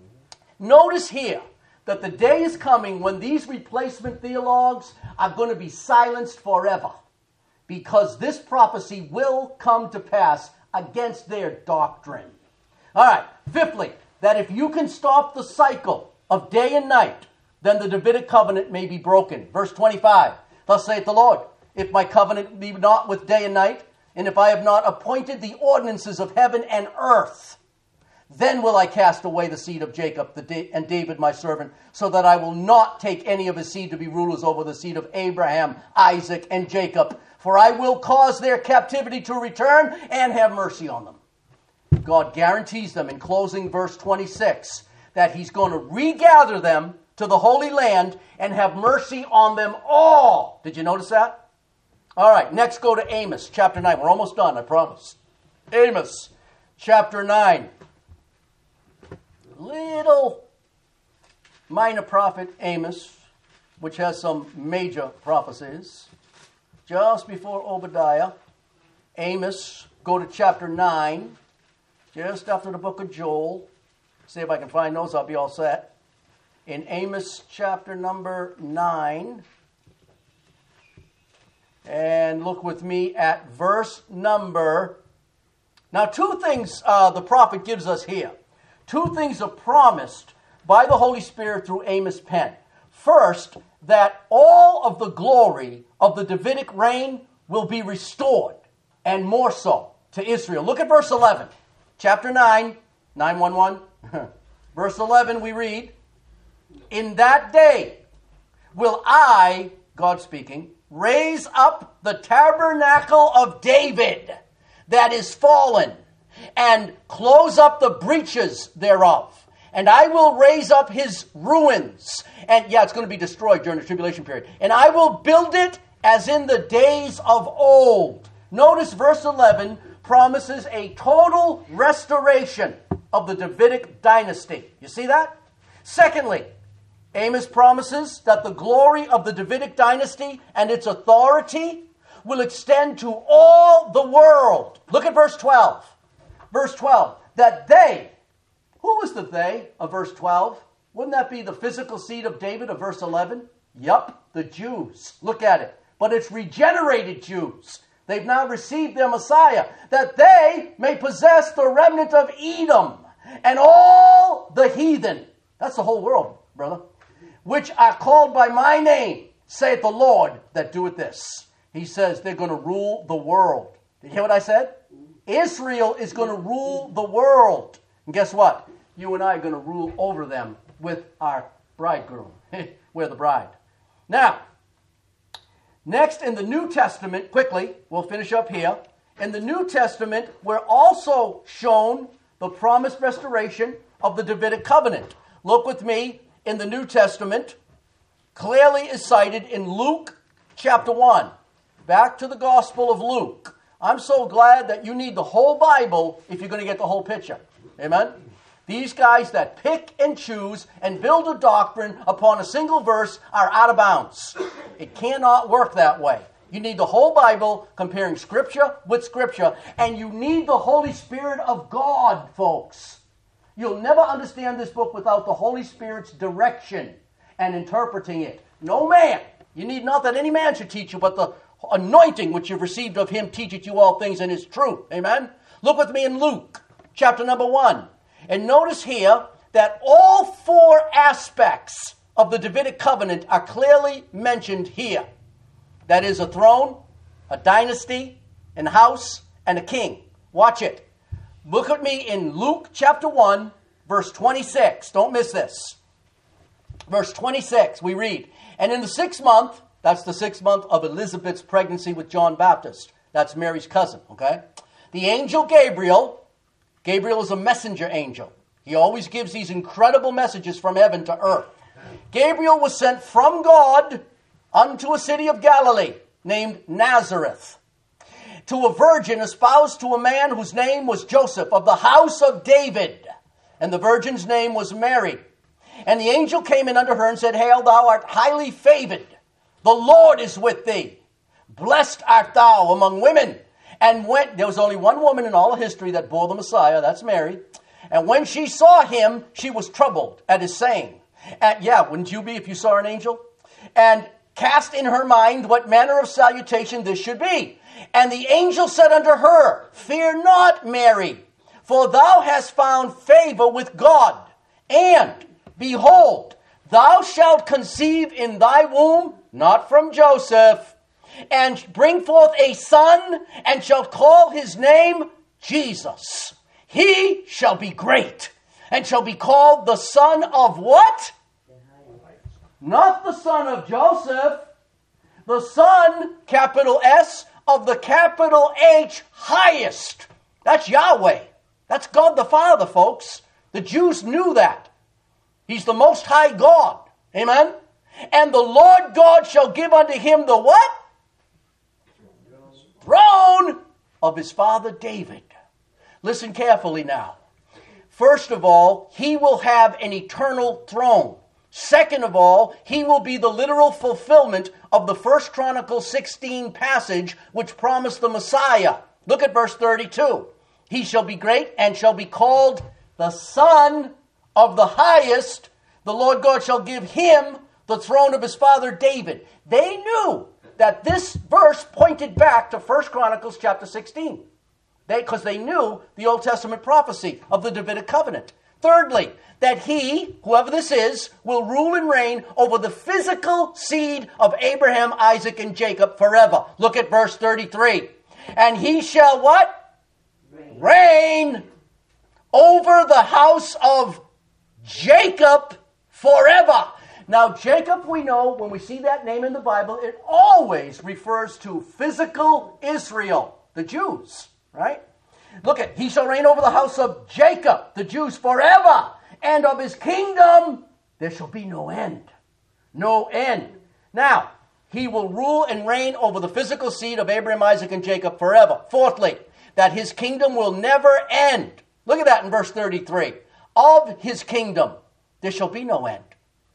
notice here that the day is coming when these replacement theologues are going to be silenced forever, because this prophecy will come to pass against their doctrine. All right, fifthly, that if you can stop the cycle of day and night, then the Davidic covenant may be broken. Verse 25, Thus saith the Lord, if my covenant be not with day and night, and if I have not appointed the ordinances of heaven and earth, then will I cast away the seed of Jacob and David my servant, so that I will not take any of his seed to be rulers over the seed of Abraham, Isaac, and Jacob. For I will cause their captivity to return and have mercy on them. God guarantees them in closing verse 26 that he's going to regather them to the Holy Land and have mercy on them all. Did you notice that? All right, next go to Amos, chapter 9. We're almost done, I promise. Amos, chapter 9. Little minor prophet Amos, which has some major prophecies. Just before Obadiah, Amos, go to chapter 9, just after the book of Joel. See if I can find those, I'll be all set. In Amos chapter number 9, and look with me at verse number... Now, two things the prophet gives us here. Two things are promised by the Holy Spirit through Amos' pen. First, that all of the glory of the Davidic reign will be restored, and more so, to Israel. Look at verse 11. Chapter 9, 9:11. Verse 11 we read, "In that day will I," God speaking, "raise up the tabernacle of David that is fallen, and close up the breaches thereof. And I will raise up his ruins." And yeah, it's going to be destroyed during the tribulation period. "And I will build it as in the days of old." Notice verse 11 promises a total restoration of the Davidic dynasty. You see that? Secondly, Amos promises that the glory of the Davidic dynasty and its authority will extend to all the world. Look at verse 12. Verse 12. That they, who was the they of verse 12? Wouldn't that be the physical seed of David of verse 11? Yup, the Jews. Look at it. But it's regenerated Jews. They've now received their Messiah. That they may possess the remnant of Edom and all the heathen. That's the whole world, brother. "Which are called by my name, saith the Lord that doeth this." He says they're going to rule the world. Did you hear what I said? Israel is going to rule the world. And guess what? You and I are going to rule over them with our bridegroom. We're the bride. Now, next in the New Testament, quickly, we'll finish up here. In the New Testament, we're also shown the promised restoration of the Davidic covenant. Look with me in the New Testament. Clearly is cited in Luke chapter 1. Back to the Gospel of Luke. I'm so glad that you need the whole Bible if you're going to get the whole picture. Amen? These guys that pick and choose and build a doctrine upon a single verse are out of bounds. It cannot work that way. You need the whole Bible comparing Scripture with Scripture, and you need the Holy Spirit of God, folks. You'll never understand this book without the Holy Spirit's direction and interpreting it. No man. You need not that any man should teach you, but the anointing which you've received of him teacheth you all things and is true. Amen? Look with me in Luke, chapter number 1. And notice here that all four aspects of the Davidic covenant are clearly mentioned here. That is a throne, a dynasty, an house, and a king. Watch it. Look at me in Luke chapter 1, verse 26. Don't miss this. Verse 26, we read, "And in the 6th month," that's the 6th month of Elizabeth's pregnancy with John Baptist. That's Mary's cousin, okay? "The angel Gabriel is a messenger angel. He always gives these incredible messages from heaven to earth. Gabriel was sent from God unto a city of Galilee named Nazareth, to a virgin espoused to a man whose name was Joseph of the house of David. And the virgin's name was Mary. And the angel came in unto her and said, Hail, thou art highly favored. The Lord is with thee. Blessed art thou among women. And when there was only one woman in all of history that bore the Messiah, that's Mary. And when she saw him, she was troubled at his saying. And yeah, wouldn't you be if you saw an angel? And cast in her mind what manner of salutation this should be. And the angel said unto her, Fear not, Mary, for thou hast found favor with God. And, behold, thou shalt conceive in thy womb, not from Joseph, and bring forth a son, and shalt call his name Jesus. He shall be great, and shall be called the Son of what? Not the son of Joseph. The Son, capital S, of the capital H, highest. That's Yahweh. That's God the Father, folks. The Jews knew that. He's the Most High God. Amen? And the Lord God shall give unto him the what? throne of his father David. Listen carefully now. First of all, he will have an eternal throne. Second of all, he will be the literal fulfillment of the 1 Chronicles 16 passage which promised the Messiah. Look at verse 32. He shall be great and shall be called the Son of the Highest. The Lord God shall give him the throne of his father David. They knew that this verse pointed back to 1 Chronicles chapter 16. Because they knew the Old Testament prophecy of the Davidic covenant. Thirdly, that he, whoever this is, will rule and reign over the physical seed of Abraham, Isaac, and Jacob forever. Look at verse 33. And he shall what? Reign over the house of Jacob forever. Now, Jacob, we know, when we see that name in the Bible, it always refers to physical Israel, the Jews, right? Look at, he shall reign over the house of Jacob, the Jews, forever, and of his kingdom there shall be no end. No end. Now, he will rule and reign over the physical seed of Abraham, Isaac, and Jacob forever. Fourthly, that his kingdom will never end. Look at that in verse 33. Of his kingdom there shall be no end.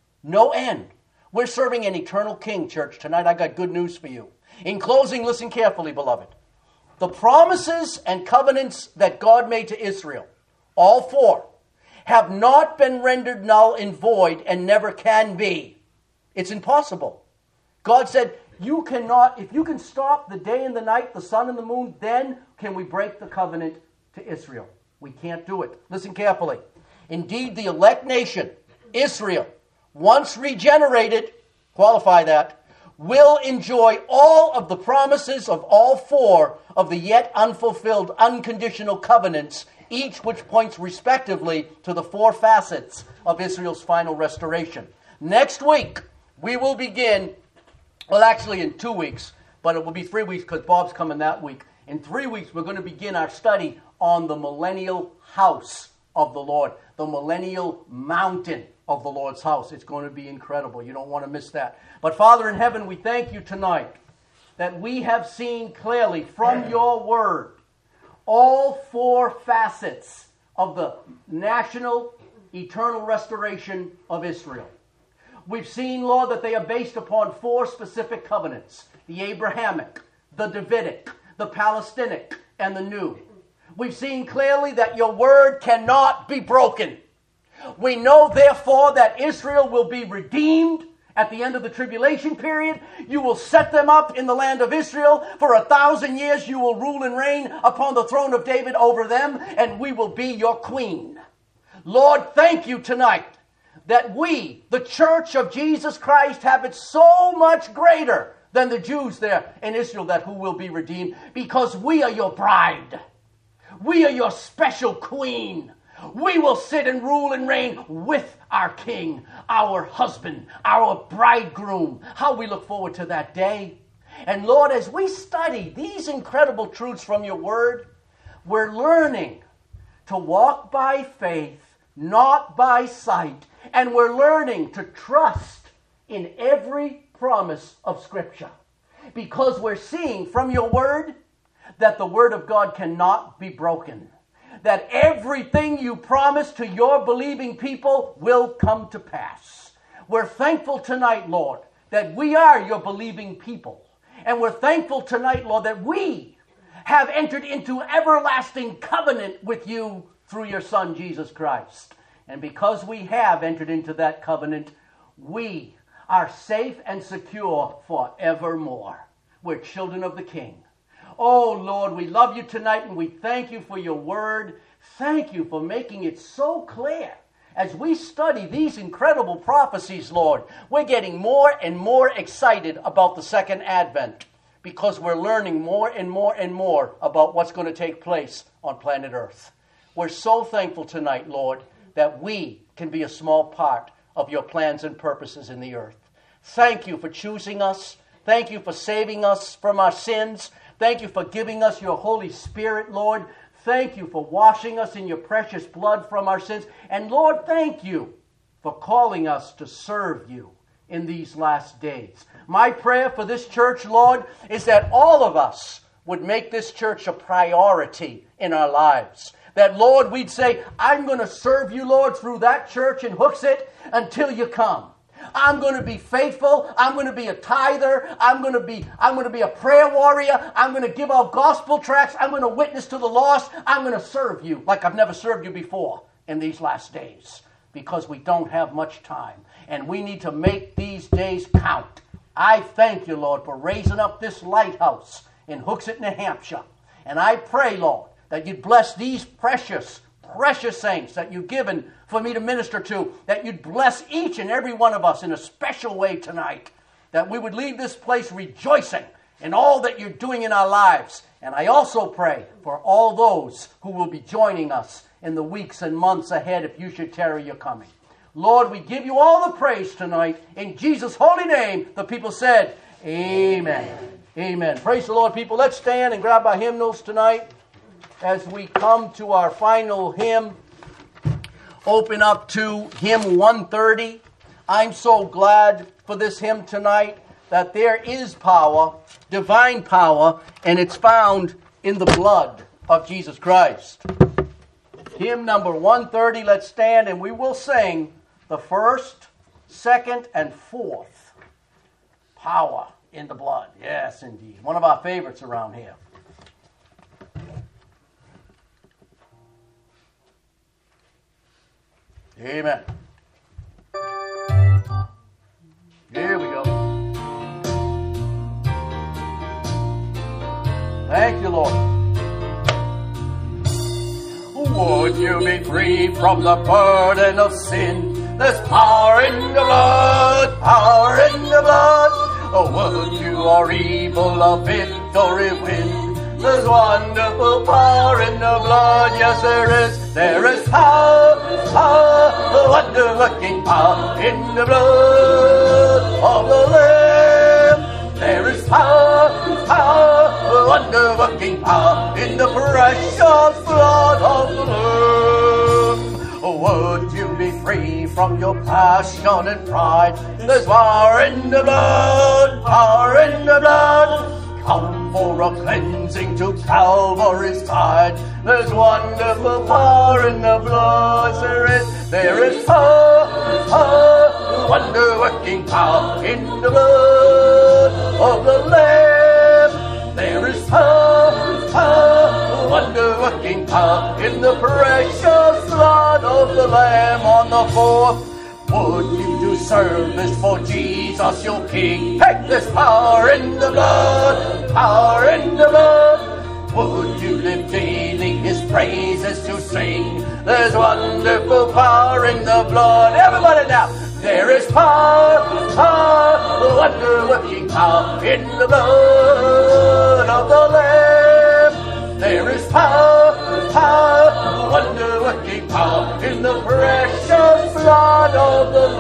No end. We're serving an eternal king, church. Tonight I got good news for you. In closing, listen carefully, beloved. The promises and covenants that God made to Israel, all four, have not been rendered null and void and never can be. It's impossible. God said, you cannot, if you can stop the day and the night, the sun and the moon, then can we break the covenant to Israel. We can't do it. Listen carefully. Indeed, the elect nation, Israel, once regenerated, qualify that, will enjoy all of the promises of all four of the yet unfulfilled unconditional covenants, each which points respectively to the four facets of Israel's final restoration. Next week, we will begin, well, actually in 2 weeks, but it will be 3 weeks because Bob's coming that week. In 3 weeks, we're going to begin our study on the millennial house of the Lord, the millennial mountain of the Lord's house. It's going to be incredible. You don't want to miss that. But Father in heaven, we thank you tonight that we have seen clearly from your word all four facets of the national eternal restoration of Israel. We've seen, Lord, that they are based upon four specific covenants: the Abrahamic, the Davidic, the Palestinic, and the New. We've seen clearly that your word cannot be broken. We know, therefore, that Israel will be redeemed at the end of the tribulation period. You will set them up in the land of Israel. For 1,000 years you will rule and reign upon the throne of David over them, and we will be your queen. Lord, thank you tonight that we, the church of Jesus Christ, have it so much greater than the Jews there in Israel that who will be redeemed, because we are your bride. We are your special queen. We will sit and rule and reign with our king, our husband, our bridegroom. How we look forward to that day. And Lord, as we study these incredible truths from your word, we're learning to walk by faith, not by sight. And we're learning to trust in every promise of Scripture. Because we're seeing from your word that the word of God cannot be broken. That everything you promise to your believing people will come to pass. We're thankful tonight, Lord, that we are your believing people. And we're thankful tonight, Lord, that we have entered into everlasting covenant with you through your Son, Jesus Christ. And because we have entered into that covenant, we are safe and secure forevermore. We're children of the King. Oh, Lord, we love you tonight, and we thank you for your word. Thank you for making it so clear. As we study these incredible prophecies, Lord, we're getting more and more excited about the second advent because we're learning more and more and more about what's going to take place on planet Earth. We're so thankful tonight, Lord, that we can be a small part of your plans and purposes in the earth. Thank you for choosing us. Thank you for saving us from our sins. Thank you for giving us your Holy Spirit, Lord. Thank you for washing us in your precious blood from our sins. And Lord, thank you for calling us to serve you in these last days. My prayer for this church, Lord, is that all of us would make this church a priority in our lives. That, Lord, we'd say, I'm going to serve you, Lord, through that church in Hooksett until you come. I'm going to be faithful. I'm going to be a tither. I'm going to be a prayer warrior. I'm going to give out gospel tracts. I'm going to witness to the lost. I'm going to serve you like I've never served you before in these last days, because we don't have much time. And we need to make these days count. I thank you, Lord, for raising up this lighthouse in Hooksett, New Hampshire. And I pray, Lord, that you'd bless these precious saints that you've given for me to minister to, that you'd bless each and every one of us in a special way tonight, that we would leave this place rejoicing in all that you're doing in our lives. And I also pray for all those who will be joining us in the weeks and months ahead if you should tarry your coming. Lord, we give you all the praise tonight. In Jesus' holy name, the people said, Amen. Amen. Praise the Lord, people. Let's stand and grab our hymnals tonight as we come to our final hymn. Open up to hymn 130. I'm so glad for this hymn tonight that there is power, divine power, and it's found in the blood of Jesus Christ. Hymn number 130, let's stand and we will sing the first, second, and fourth. Power in the blood. Yes, indeed. One of our favorites around here. Amen. Here we go. Thank you, Lord. Would you be free from the burden of sin? There's power in the blood, power in the blood. Oh, would you or evil a victory win? There's wonderful power in the blood, yes there is power, wonder-working power in the blood of the Lamb. There is power, wonder-working power in the precious blood of the Lamb. Oh, would you be free from your passion and pride? There's power in the blood, power in the blood. Come for a cleansing to Calvary's tide. There's wonderful power in the blood. There is power, wonder-working power in the blood of the Lamb. There is power, wonder-working power in the precious blood of the Lamb. On the fourth, would you do service for Jesus your King? Hey, there's power in the blood, power in the blood. Would you live daily his praises to sing? There's wonderful power in the blood. Everybody now. There is power, wonder-working power in the blood of the Lamb. There is power, wonder-working power in the precious blood of the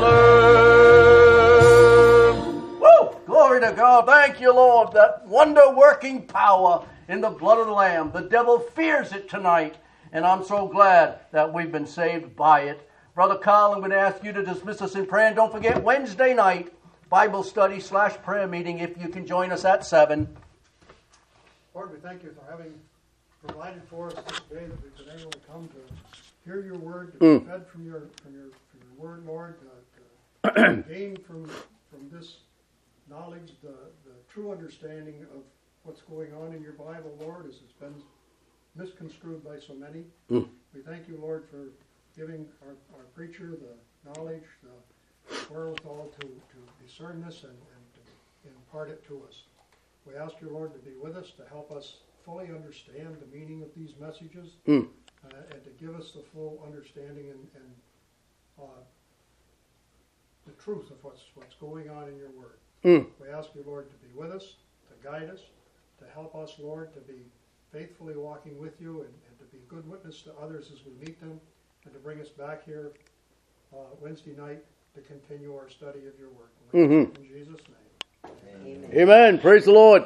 Lamb. Woo! Glory to God. Thank you, Lord. That wonder-working power in the blood of the Lamb. The devil fears it tonight, and I'm so glad that we've been saved by it. Brother Carl, I'm going to ask you to dismiss us in prayer. And don't forget, Wednesday night, Bible study / prayer meeting, if you can join us at 7. Lord, we thank you for having provided for us this day that we've been able to come to hear your word, to be fed from your word, Lord, to gain from this knowledge the true understanding of what's going on in your Bible, Lord, as it's been misconstrued by so many. We thank you, Lord, for giving our preacher the knowledge, the wherewithal to discern this and to impart it to us. We ask you, Lord, to be with us, to help us fully understand the meaning of these messages, and to give us the full understanding and the truth of what's going on in your word. We ask you, Lord, to be with us, to guide us, to help us, Lord, to be faithfully walking with you and to be a good witness to others as we meet them, and to bring us back here Wednesday night to continue our study of your word. In Jesus' name. Amen. Praise the Lord.